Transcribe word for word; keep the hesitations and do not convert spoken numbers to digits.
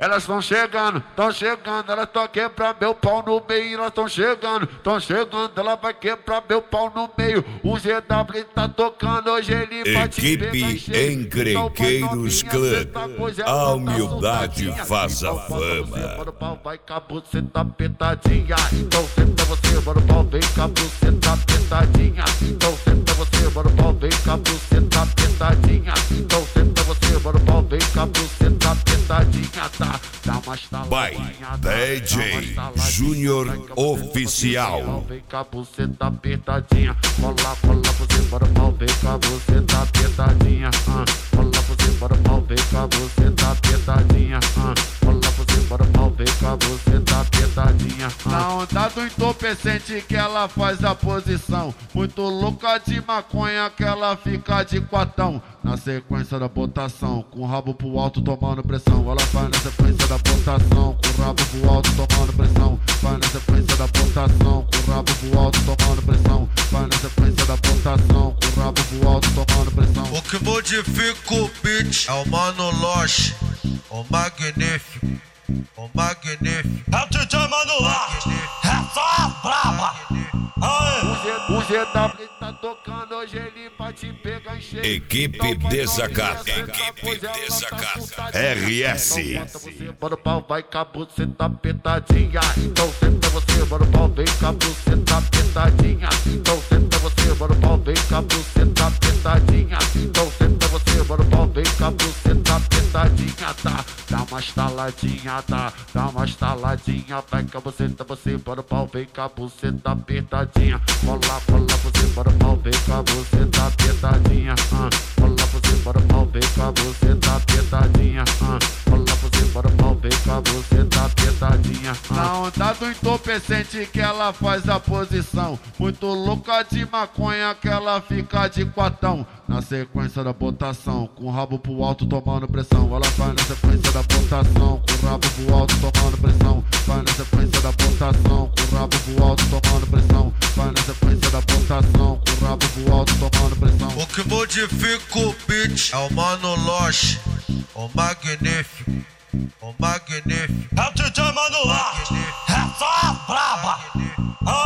Elas estão chegando, estão chegando, elas estão quebrar meu pau no meio. Elas estão chegando, estão chegando, ela vai quebrar meu pau no meio. O G W tá tocando, hoje ele vai te pegar em Equipe cheio. Encrenqueiros Clã, a humildade faz a fama. Mano, pau vai com a buceta apertadinha. Então senta você, mano, pau vem com a buceta apertadinha. Então senta você, mano, pau vem com a buceta apertadinha. Então senta você, mano, pau vem com a buceta apertadinha. Tá, dá uma estaladinha. By D J Júnior Oficial. Vem com a buceta apertadinha. Cola, cola você, mano, pau vem com a buceta apertadinha. Cola você, mano, pau vem com a buceta apertadinha. Cola você, mano, pau vem com a buceta apertadinha. Na onda do entorpecente que ela faz a posição. Muito louca de maconha que ela fica de quatão. Na sequência da botação, com o rabo pro alto tomando pressão. Ela faz na sequência da botação, com o rabo pro alto tomando pressão. Faz na sequência da botação, com o rabo pro alto tomando pressão. Faz na sequência da botação, com o rabo pro alto tomando pressão. O que modifica o beat é o Mano Loche, o magnífico, o magnífico. É o D J Mano Loche, é só a braba. O G W tá tocando, hoje ele vai te pegar em cheio. Equipe Desacato, Equipe Desacato, R S. Mano, pau vai com a buceta apertadinha. Então senta você, mano, pau vem com a buceta apertadinha. Então senta você, mano, pau vem com a buceta apertadinha. Então senta você, mano, pau vem com a buceta apertadinha. Tá, dá uma estaladinha, tá, dá uma estaladinha. Vai com a buceta, você, mano, pau vem com a buceta apertadinha. Cola, cola você, mano, pau vem com a buceta apertadinha. Cola você, mano, pau vem com a buceta apertadinha. Cola você, mano, pau vem com a buceta apertadinha. Na onda do entorpecente que ela faz a posição. Muito louca de maconha que ela fica de quatão. Na sequência da botação, com o rabo pro alto tomando pressão. Ela faz na sequência da botação, com o rabo pro alto tomando pressão. Faz na sequência da botação, com o rabo pro alto tomando pressão. Faz na sequência da botação, com o rabo pro alto tomando pressão. O que modifica o beat é o Mano Loche, o magnífico, o magnífico. É o D J Mano Loche, é só a braba.